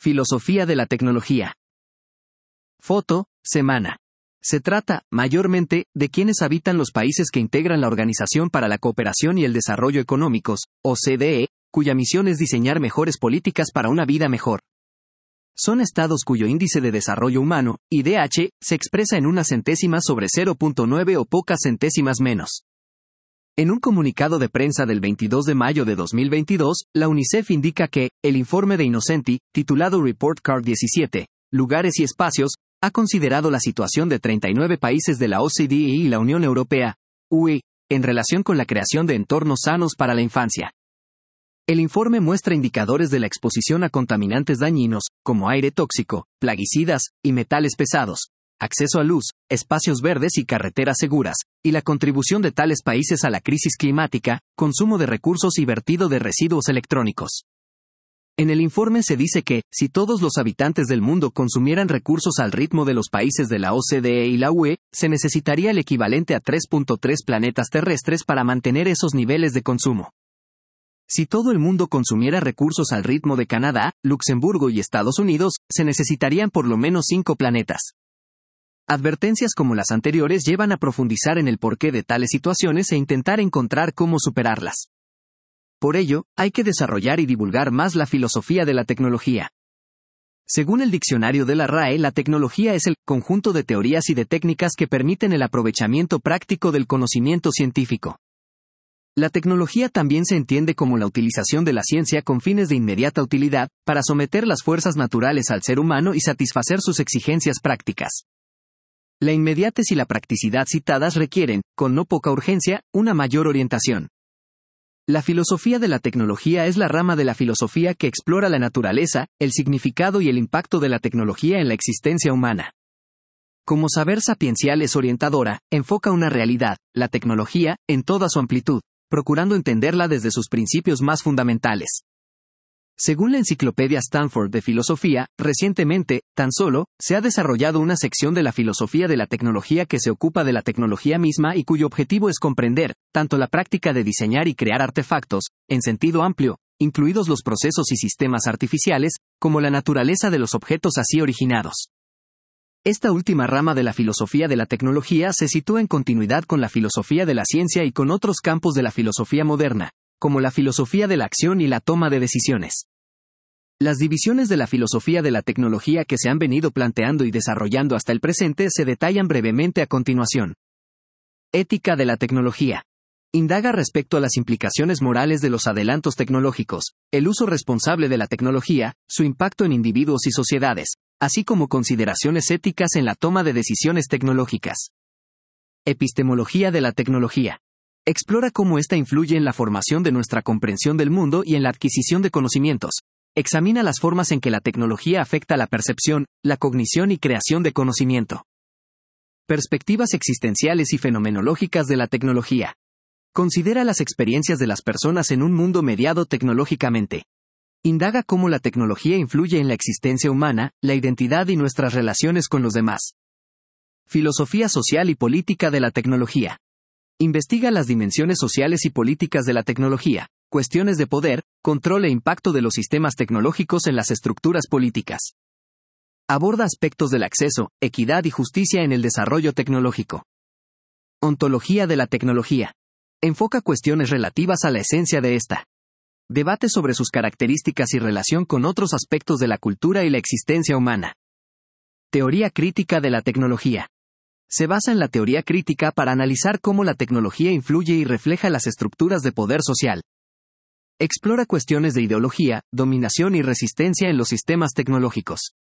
Filosofía de la tecnología. Foto, semana. Se trata, mayormente, de quienes habitan los países que integran la Organización para la Cooperación y el Desarrollo Económicos, OCDE, cuya misión es diseñar mejores políticas para una vida mejor. Son estados cuyo índice de desarrollo humano, IDH, se expresa en unas centésimas sobre 0.9 o pocas centésimas menos. En un comunicado de prensa del 22 de mayo de 2022, la UNICEF indica que, el informe de Innocenti, titulado Report Card 17, Lugares y Espacios, ha considerado la situación de 39 países de la OCDE y la Unión Europea, UE, en relación con la creación de entornos sanos para la infancia. El informe muestra indicadores de la exposición a contaminantes dañinos, como aire tóxico, plaguicidas, y metales pesados, acceso a luz, espacios verdes y carreteras seguras, y la contribución de tales países a la crisis climática, consumo de recursos y vertido de residuos electrónicos. En el informe se dice que, si todos los habitantes del mundo consumieran recursos al ritmo de los países de la OCDE y la UE, se necesitaría el equivalente a 3.3 planetas terrestres para mantener esos niveles de consumo. Si todo el mundo consumiera recursos al ritmo de Canadá, Luxemburgo y Estados Unidos, se necesitarían por lo menos 5 planetas. Advertencias como las anteriores llevan a profundizar en el porqué de tales situaciones e intentar encontrar cómo superarlas. Por ello, hay que desarrollar y divulgar más la filosofía de la tecnología. Según el diccionario de la RAE, la tecnología es el conjunto de teorías y de técnicas que permiten el aprovechamiento práctico del conocimiento científico. La tecnología también se entiende como la utilización de la ciencia con fines de inmediata utilidad, para someter las fuerzas naturales al ser humano y satisfacer sus exigencias prácticas. La inmediatez y la practicidad citadas requieren, con no poca urgencia, una mayor orientación. La filosofía de la tecnología es la rama de la filosofía que explora la naturaleza, el significado y el impacto de la tecnología en la existencia humana. Como saber sapiencial es orientadora, enfoca una realidad, la tecnología, en toda su amplitud, procurando entenderla desde sus principios más fundamentales. Según la Enciclopedia Stanford de Filosofía, recientemente, tan solo, se ha desarrollado una sección de la filosofía de la tecnología que se ocupa de la tecnología misma y cuyo objetivo es comprender, tanto la práctica de diseñar y crear artefactos, en sentido amplio, incluidos los procesos y sistemas artificiales, como la naturaleza de los objetos así originados. Esta última rama de la filosofía de la tecnología se sitúa en continuidad con la filosofía de la ciencia y con otros campos de la filosofía moderna, como la filosofía de la acción y la toma de decisiones. Las divisiones de la filosofía de la tecnología que se han venido planteando y desarrollando hasta el presente se detallan brevemente a continuación. Ética de la tecnología. Indaga respecto a las implicaciones morales de los adelantos tecnológicos, el uso responsable de la tecnología, su impacto en individuos y sociedades, así como consideraciones éticas en la toma de decisiones tecnológicas. Epistemología de la tecnología. Explora cómo ésta influye en la formación de nuestra comprensión del mundo y en la adquisición de conocimientos. Examina las formas en que la tecnología afecta la percepción, la cognición y creación de conocimiento. Perspectivas existenciales y fenomenológicas de la tecnología. Considera las experiencias de las personas en un mundo mediado tecnológicamente. Indaga cómo la tecnología influye en la existencia humana, la identidad y nuestras relaciones con los demás. Filosofía social y política de la tecnología. Investiga las dimensiones sociales y políticas de la tecnología, cuestiones de poder, control e impacto de los sistemas tecnológicos en las estructuras políticas. Aborda aspectos del acceso, equidad y justicia en el desarrollo tecnológico. Ontología de la tecnología. Enfoca cuestiones relativas a la esencia de esta. Debate sobre sus características y relación con otros aspectos de la cultura y la existencia humana. Teoría crítica de la tecnología. Se basa en la teoría crítica para analizar cómo la tecnología influye y refleja las estructuras de poder social. Explora cuestiones de ideología, dominación y resistencia en los sistemas tecnológicos.